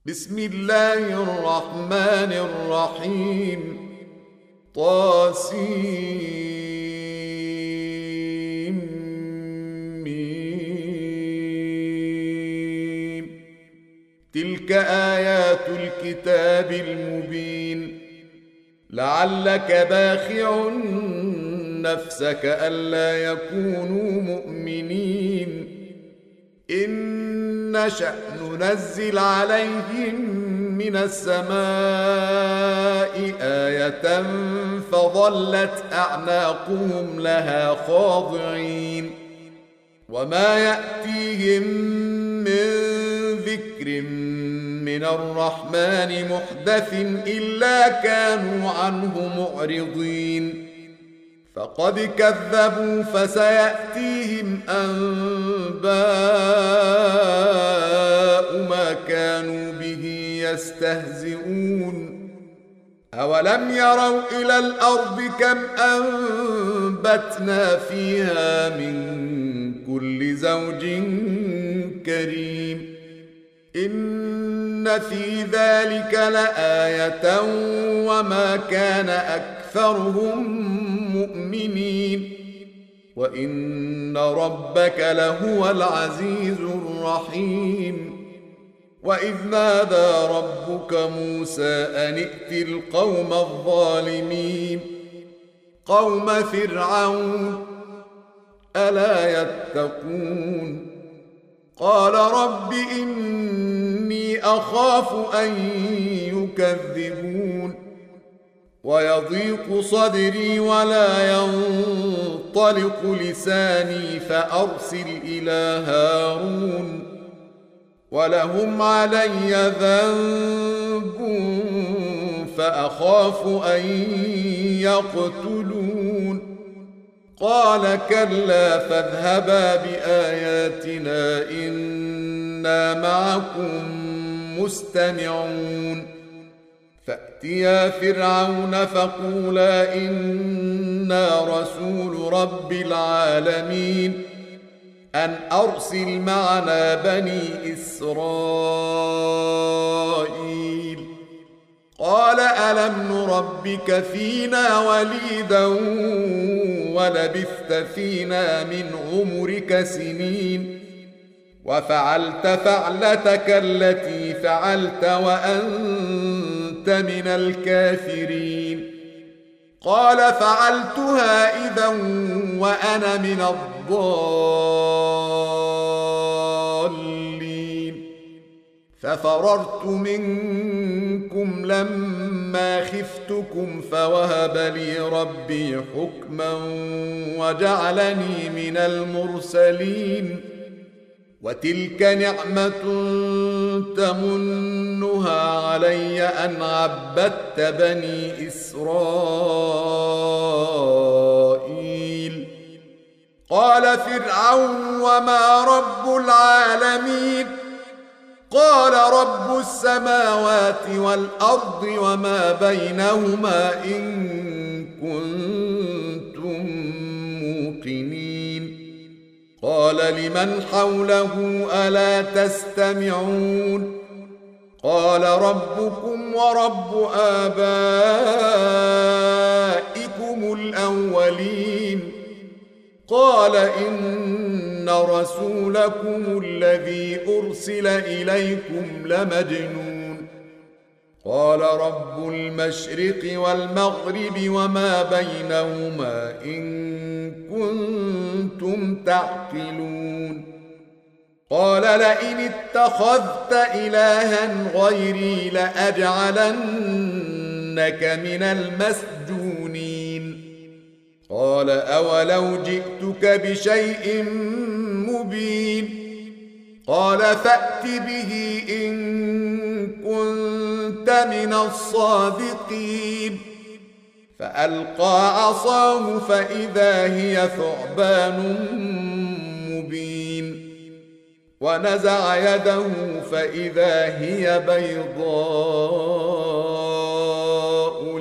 بسم الله الرحمن الرحيم. طاسيم. تلك آيات الكتاب المبين. لعلك باخع نفسك ألا يكونوا مؤمنين إن نشأ ننزل عليهم من السماء آية فظلت أعناقهم لها خاضعين وما يأتيهم من ذكر من الرحمن محدث إلا كانوا عنه معرضين فقد كذبوا فسيأتيهم أنباء ما كانوا به يستهزئون أولم يروا إلى الأرض كم أنبتنا فيها من كل زوج كريم إن في ذلك لآية وما كان أكثرهم مؤمنين وإن ربك لهو العزيز الرحيم وإذ نادى ربك موسى أن ائت القوم الظالمين قوم فرعون ألا يتقون قال رب إني أخاف أن يكذبون ويضيق صدري ولا ينطلق لساني فأرسل إلى هارون ولهم علي ذنب فأخاف أن يقتلون قال كلا فاذهبا بآياتنا إنا معكم مستمعون فأتيا فرعون فقولا إنا رسول رب العالمين أن أرسل معنا بني إسرائيل قال ألم نربك فينا وليدا ولبثت فينا من عمرك سنين وفعلت فعلتك التي فعلت وأنت من الكافرين قال فعلتها إذا وأنا من الضالين ففررت منكم لما خفتكم فوهب لي ربي حكما وجعلني من المرسلين وتلك نعمة تمنها علي أن عبدت بني إسرائيل قال فرعون وما رب العالمين قال رب السماوات والأرض وما بينهما إن كنتم موقنين قال لمن حوله ألا تستمعون قال ربكم ورب آبائكم الأولين قال إن رسولكم الذي أرسل إليكم لمجنون قال رب المشرق والمغرب وما بينهما إن كنتم تعقلون قال لئن اتخذت إلها غيري لأجعلنك من المسجونين قال أولو جئتك بشيء مبين قال فأت به إن كنت من الصادقين فألقى عصاه فإذا هي ثعبان مبين ونزع يده فإذا هي بيضاء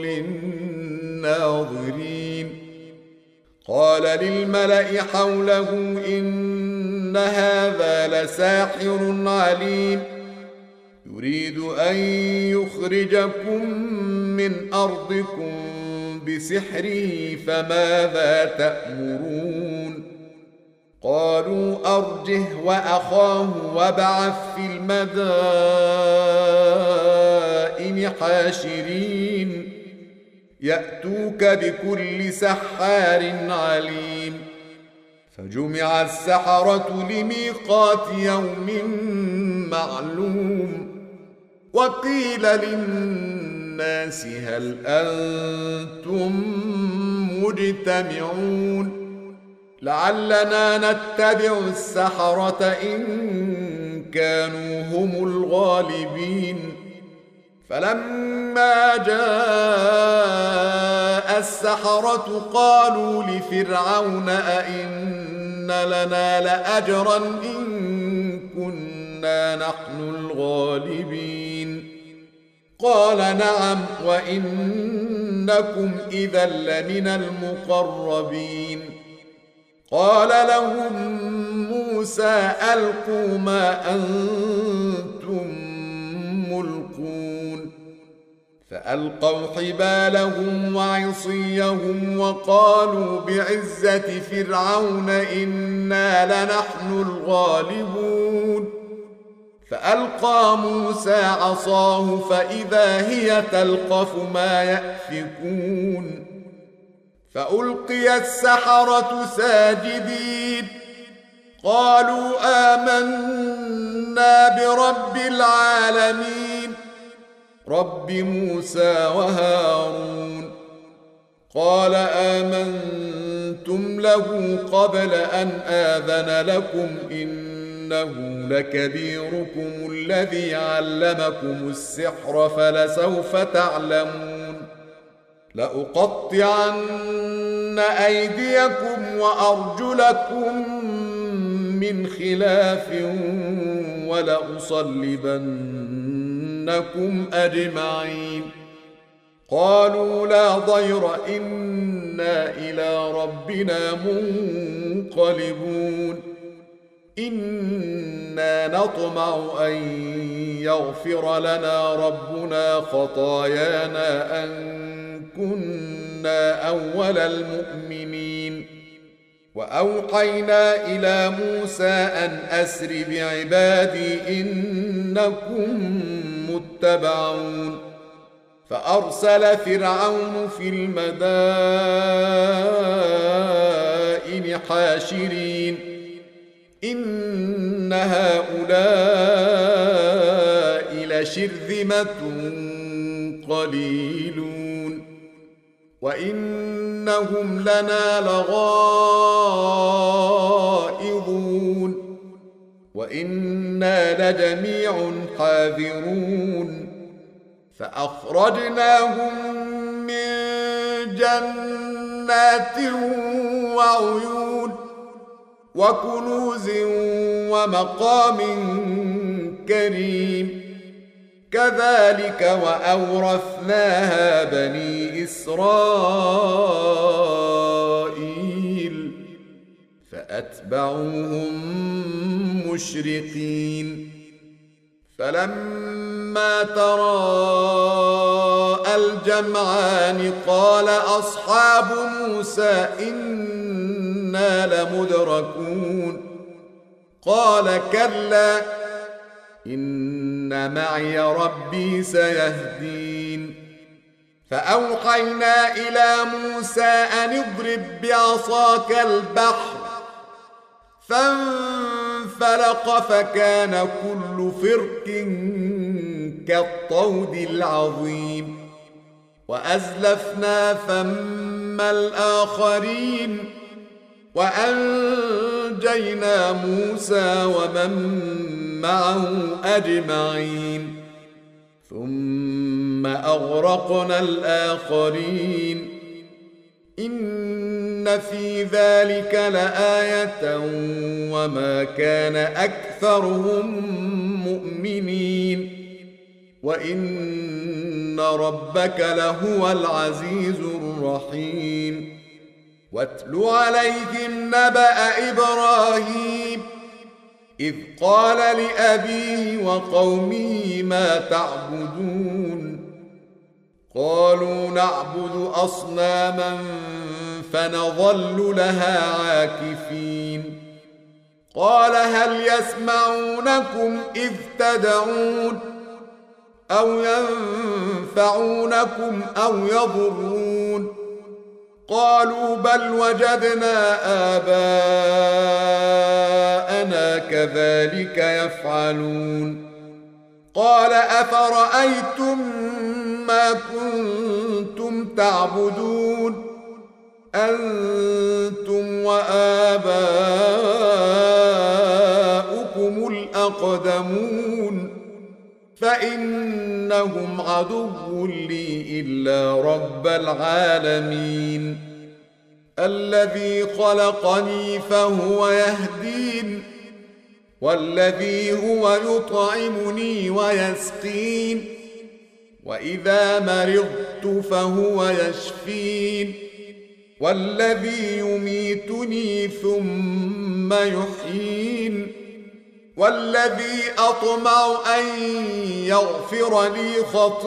للناظرين قال للملأ حوله إن هذا لساحر عليم يريد أن يخرجكم من أرضكم بسحره فماذا تأمرون قالوا أرجه وأخاه وابعث في المدائن حاشرين يأتوك بكل سحار عليم فجمع السحرة لميقات يوم معلوم وقيل للناس هل أنتم مجتمعون لعلنا نتبع السحرة إن كانوا هم الغالبين فلما جاء السحرة قالوا لفرعون أئن لنا لأجرا إن كنا نحن الغالبين قال نعم وإنكم إذا لمن المقربين قال لهم موسى ألقوا ما أنتم ملقون فألقوا حبالهم وعصيهم وقالوا بعزة فرعون إنا لنحن الغالبون فألقى موسى عصاه فإذا هي تلقف ما يأفكون فألقي السحرة ساجدين قالوا آمنا برب العالمين رب موسى وهارون قال آمنتم له قبل أن آذن لكم إنه لكبيركم الذي علمكم السحر فلسوف تعلمون لأقطعن أيديكم وأرجلكم من خلاف ولأصلبنكم أجمعين قالوا لا ضير إنا إلى ربنا منقلبون إنا نطمع أن يغفر لنا ربنا خطايانا أن كنا أول المؤمنين وأوحينا إلى موسى أن أسر بعبادي إنكم متبعون فأرسل فرعون في المدائن حاشرين إن هؤلاء لشرذمة قليلون وإنهم لنا لغائظون وإنا لجميع حاذرون فأخرجناهم من جنات وعيون وكنوز ومقام كريم كذلك وأورثناها بني إسرائيل فأتبعوهم مشرقين فلما تراءى الجمعان قال أصحاب موسى إنا لمدركون قال كلا إن معي ربي سيهدين فأوحينا إلى موسى أن اضرب بعصاك البحر فانفلق فكان كل فرق كالطود العظيم وأزلفنا ثم الآخرين وأنجينا موسى ومن معه أجمعين ثم أغرقنا الآخرين إن في ذلك لآية وما كان أكثرهم مؤمنين وإن ربك لهو العزيز الرحيم واتل عليهم نبأ إبراهيم إذ قال لأبيه وقومه ما تعبدون قالوا نعبد أصناما فنظل لها عاكفين قال هل يسمعونكم إذ تدعون أو ينفعونكم أو يضرون قالوا بل وجدنا آباءنا كذلك يفعلون قال أفرأيتم ما كنتم تعبدون أنتم وآباؤكم الأقدمون فإنهم عدو لي إلا رب العالمين الذي خلقني فهو يهدين والذي هو يطعمني ويسقين وإذا مرضت فهو يشفين والذي يميتني ثم يحيين والذي أطمع أن يغفر لي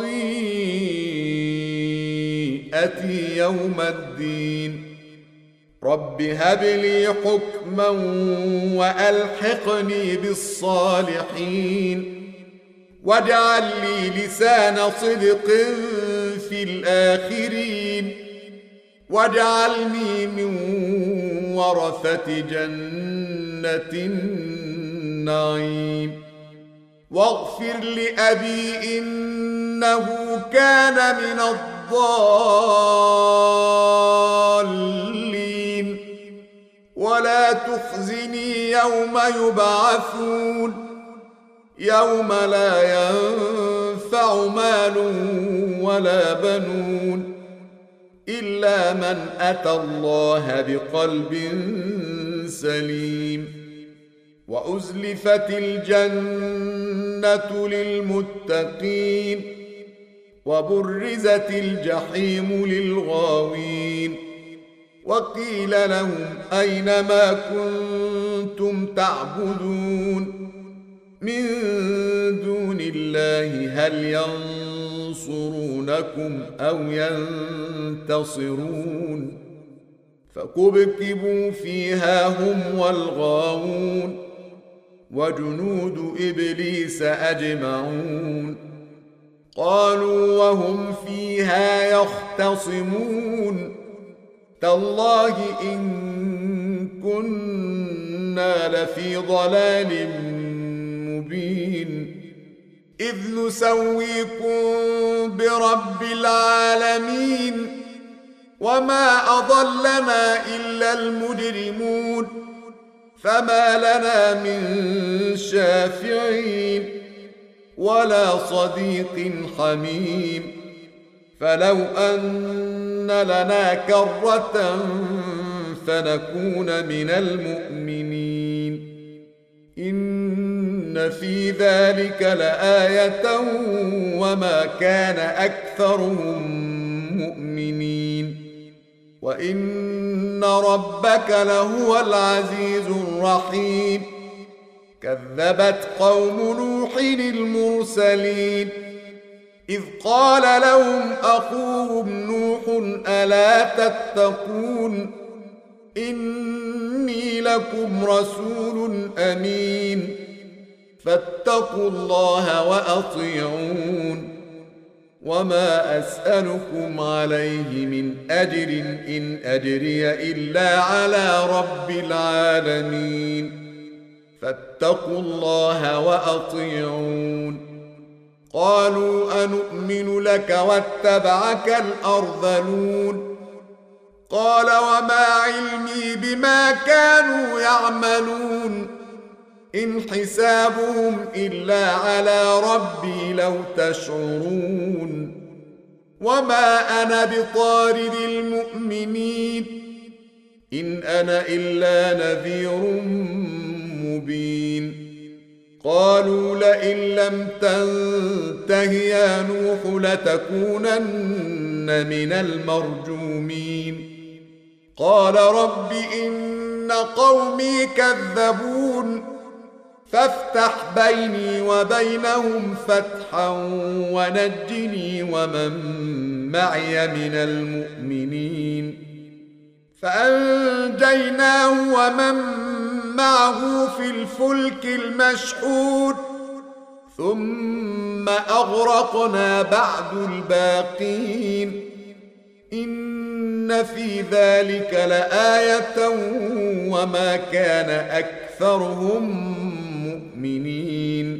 خطيئتي يوم الدين رب هب لي حكما وألحقني بالصالحين واجعل لي لسان صدق في الآخرين واجعلني من ورثة جنة النعيم واغفر لأبي إنه كان من الضالين ولا تخزني يوم يبعثون يوم لا ينفع مال ولا بنون إلا من أتى الله بقلب سليم وأزلفت الجنة للمتقين وبرزت الجحيم للغاوين وقيل لهم أين ما كنتم تعبدون من دون الله هل ينصرونكم أو ينتصرون فكبكبوا فيها هم والغاوون وجنود إبليس أجمعون قالوا وهم فيها يختصمون تالله إن كنا لفي ضلال مبين إذ نسويكم برب العالمين وما أضلنا إلا المجرمون فما لنا من شافعين ولا صديق حميم فلو أن لنا كرة فنكون من المؤمنين إن في ذلك لآية وما كان أكثرهم مؤمنين وإن ربك لهو العزيز الرحيم كذبت قوم نوح المرسلين إذ قال لهم أخوهم نوح ألا تتقون إني لكم رسول أمين فاتقوا الله وأطيعون وما أسألكم عليه من أجر إن أجري إلا على رب العالمين فاتقوا الله وأطيعون قالوا أنؤمن لك واتبعك الأرذلون قال وما علمي بما كانوا يعملون إن حسابهم إلا على ربي لو تشعرون وما أنا بطارد المؤمنين إن أنا إلا نذير مبين قالوا لئن لم تنته يا نوح لتكونن من المرجومين قال رب إن قومي كذبون فافتح بيني وبينهم فتحا ونجني ومن معي من المؤمنين. فأنجيناه ومن معه في الفلك المشحون ثم أغرقنا بعد الباقين. إن في ذلك لآية وما كان أكثرهم مؤمنين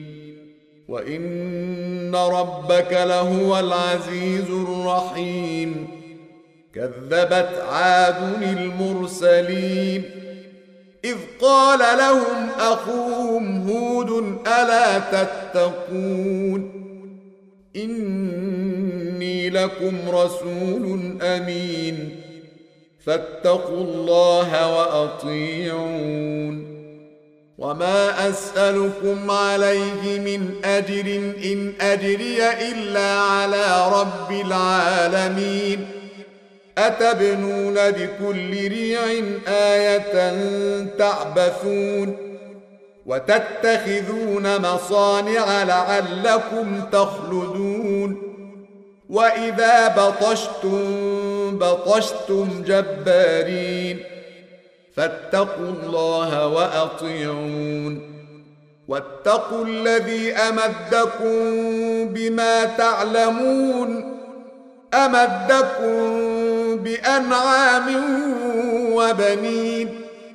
وإن ربك لهو العزيز الرحيم. كذبت عاد المرسلين إذ قال لهم أخوهم هود ألا تتقون إني لكم رسول أمين فاتقوا الله وأطيعون. وما أسألكم عليه من أجر إن أجري إلا على رب العالمين. أتبنون بكل ريع آية تعبثون وتتخذون مصانع لعلكم تخلدون. وإذا بطشتم جبارين فاتقوا الله وأطيعون. واتقوا الذي أمدكم بما تعلمون أمدكم بأنعام وبنين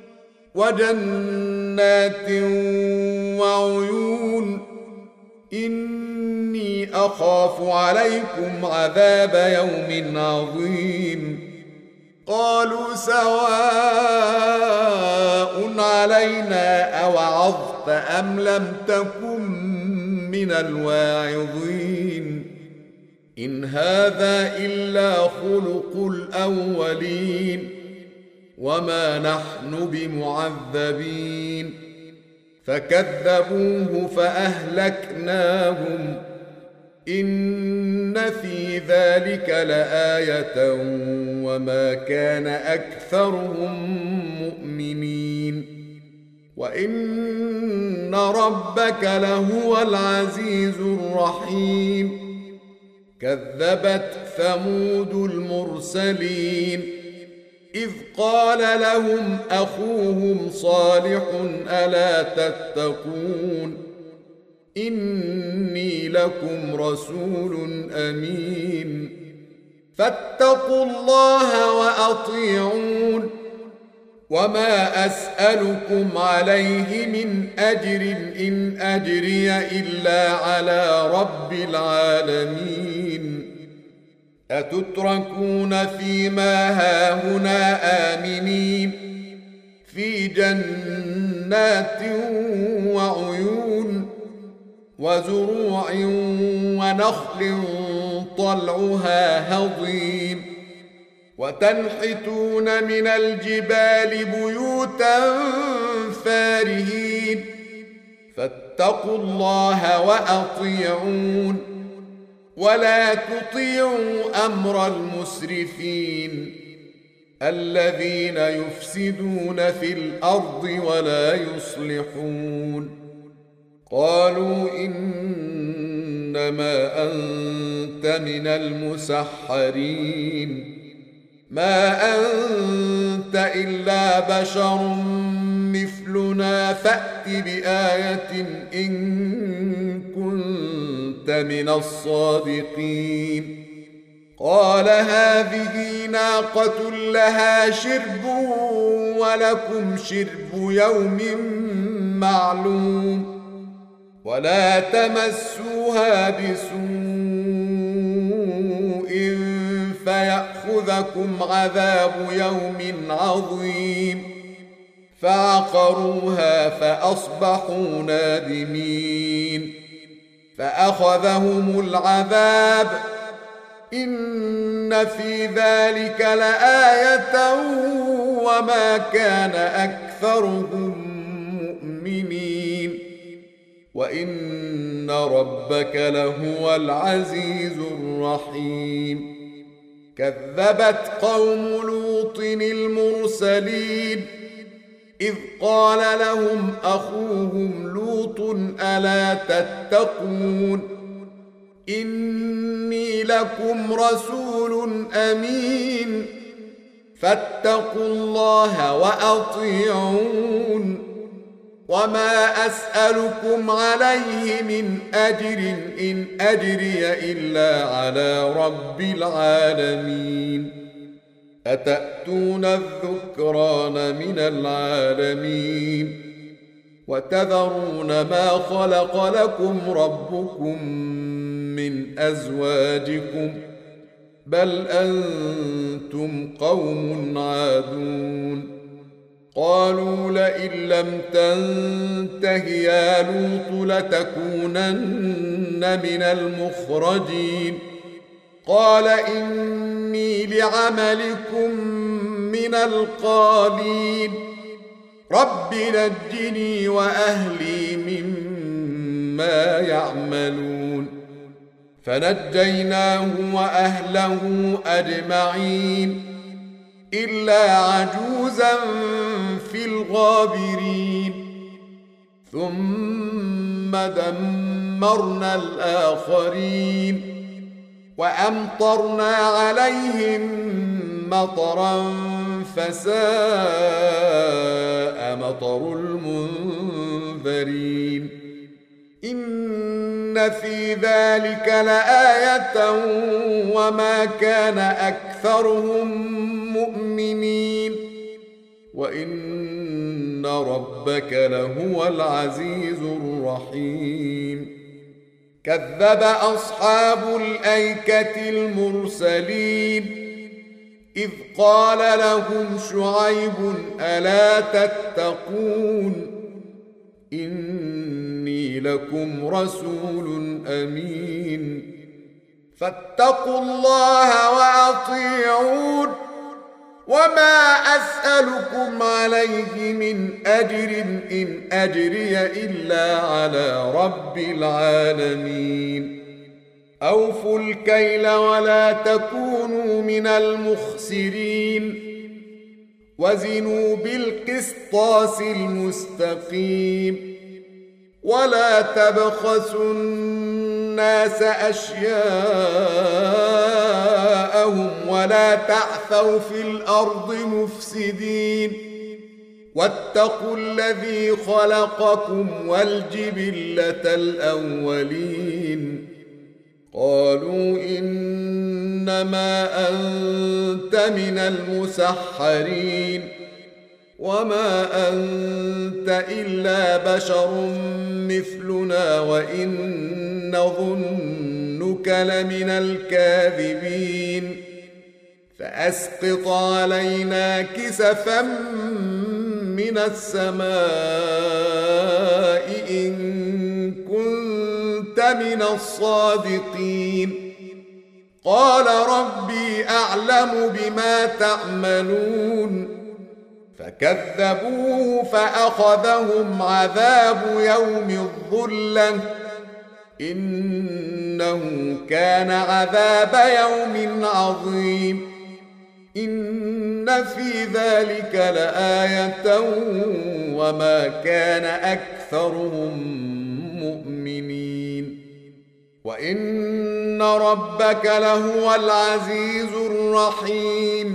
وجنات وعيون. إني أخاف عليكم عذاب يوم عظيم. قالوا سواء علينا أوعظت أم لم تكن من الواعظين. إن هذا إلا خلق الأولين وما نحن بمعذبين. فكذبوه فأهلكناهم إن في ذلك لآية وما كان أكثرهم مؤمنين وإن ربك لهو العزيز الرحيم. كذبت ثمود المرسلين إذ قال لهم أخوهم صالح ألا تتقون إني لكم رسول أمين فاتقوا الله وأطيعون. وما أسألكم عليه من أجر إن أجري إلا على رب العالمين. أتتركون فيما هاهنا آمنين في جنات وعيون وزروع ونخل طلعها هضيم وتنحتون من الجبال بيوتا فارهين. فاتقوا الله وأطيعون ولا تطيعوا أمر المسرفين الذين يفسدون في الأرض ولا يصلحون. قالوا إنما أنت من المسحرين ما أنت إلا بشر مثلنا فأت بآية إن كنت من الصادقين. قال هذه ناقة لها شرب ولكم شرب يوم معلوم ولا تمسوها بسوء فيأخذكم عذاب يوم عظيم. فعقروها فأصبحوا نادمين فأخذهم العذاب إن في ذلك لآية وما كان أكثرهم مؤمنين وإن ربك لهو العزيز الرحيم. كذبت قوم لوط المرسلين إذ قال لهم أخوهم لوط ألا تتقون إني لكم رسول أمين فاتقوا الله وأطيعون وما أسألكم عليه من أجر إن أجري إلا على رب العالمين أتأتون الذكران من العالمين وتذرون ما خلق لكم ربكم من أزواجكم بل أنتم قوم عادون قالوا لئن لم تنته يا لوط لتكونن من المخرجين قال إني لعملكم من القالين رب نجني وأهلي مما يعملون فنجيناه وأهله أجمعين إلا عجوزا في الغابرين ثم دمرنا الآخرين وأمطرنا عليهم مطرا فساء مطر المنذرين إن في ذلك لآية وما كان أكثرهم مؤمنين وإن ربك لهو العزيز الرحيم كذب أصحاب الأيكة المرسلين إذ قال لهم شعيب ألا تتقون إني لكم رسول أمين فاتقوا الله وأطيعون وما أسألكم عليه من أجر إن أجري إلا على رب العالمين أوفوا الكيل ولا تكونوا من المخسرين وزنوا بالقسطاس المستقيم ولا تبخسوا الناس أشياءهم ولا تعثوا في الأرض مفسدين واتقوا الذي خلقكم والجبلة الأولين قالوا إنما أنت من المسحرين وما أنت إلا بشر مثلنا وإن نظنك لمن الكاذبين فأسقط علينا كسفا من السماء إن كنت من الصادقين قال ربي أعلم بما تعملون فكذبوه فأخذهم عذاب يوم الظلة إنه كان عذاب يوم عظيم إن في ذلك لآية وما كان أكثرهم مؤمنين وإن ربك لهو العزيز الرحيم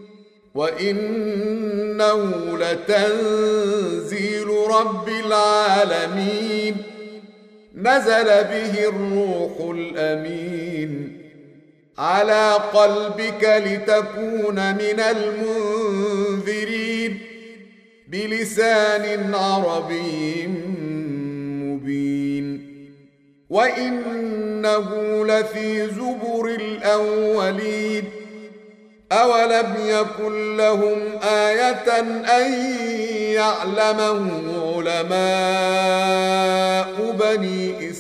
وإنه لتنزيل رب العالمين نزل به الروح الأمين على قلبك لتكون من المنذرين بلسان عربي مبين وإنه لفي زبر الأولين أولم يكن لهم آية أن يعلمه علماء بني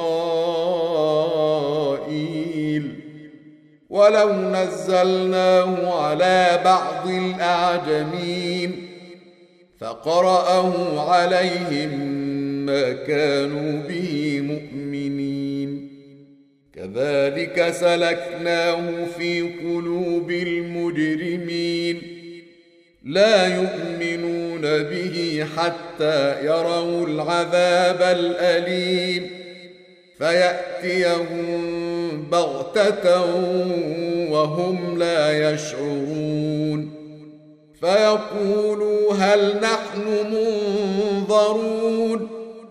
إسرائيل ولو نزلناه على بعض الأعجمين فقرأه عليهم ما كانوا به مؤمنين كذلك سلكناه في قلوب المجرمين لا يؤمنون به حتى يروا العذاب الأليم فيأتيهم بغتة وهم لا يشعرون فيقولوا هل نحن منظرون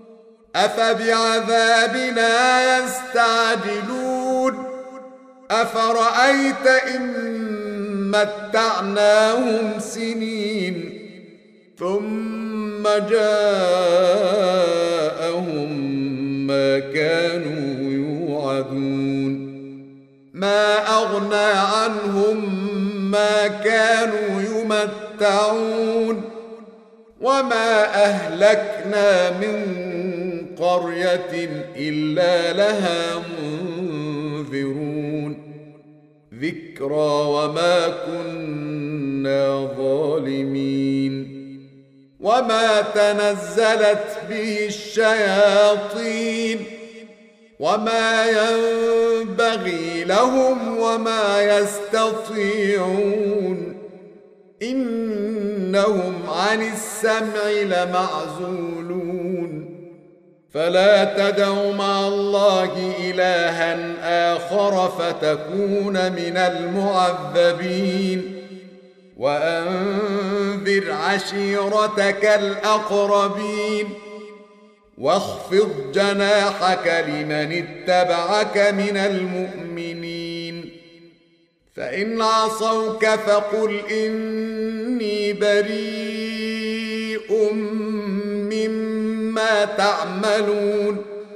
أفبعذابنا يستعجلون أفرأيت إن متعناهم سنين ثم جاءهم ما كانوا يوعدون ما أغنى عنهم ما كانوا يمتعون وما أهلكنا من قرية إلا لها منذرون ذكرى وما كنا ظالمين وما تنزلت به الشياطين وما ينبغي لهم وما يستطيعون إنهم عن السمع لمعزولون فلا تدع مع الله إلها آخر فتكون من المعذبين وأنذر عشيرتك الأقربين واخفض جناحك لمن اتبعك من المؤمنين فإن عصوك فقل إني بريء مما تعملون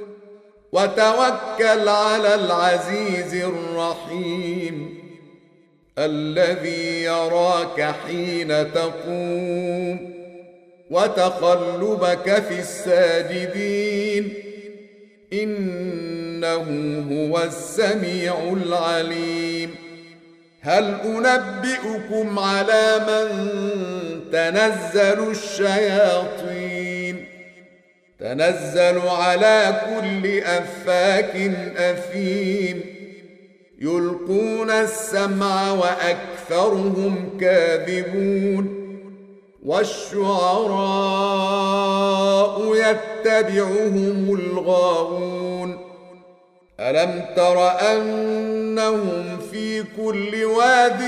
وتوكل على العزيز الرحيم الذي يراك حين تقوم وتقلبك في الساجدين إنه هو السميع العليم هل أنبئكم على من تنزل الشياطين تنزل على كل أفاك أثيم يلقون السمع وأكثرهم كاذبون والشعراء يتبعهم الغاوون ألم تر أنهم في كل واد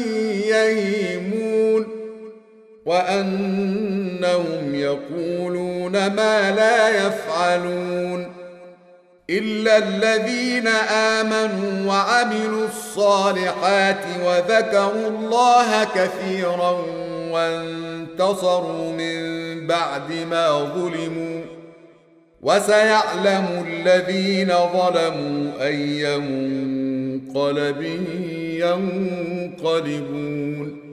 يهيمون وأنهم يقولون ما لا يفعلون إلا الذين آمنوا وعملوا الصالحات وذكروا الله كثيرا وانتصروا من بعد ما ظلموا وسيعلم الذين ظلموا أي منقلب ينقلبون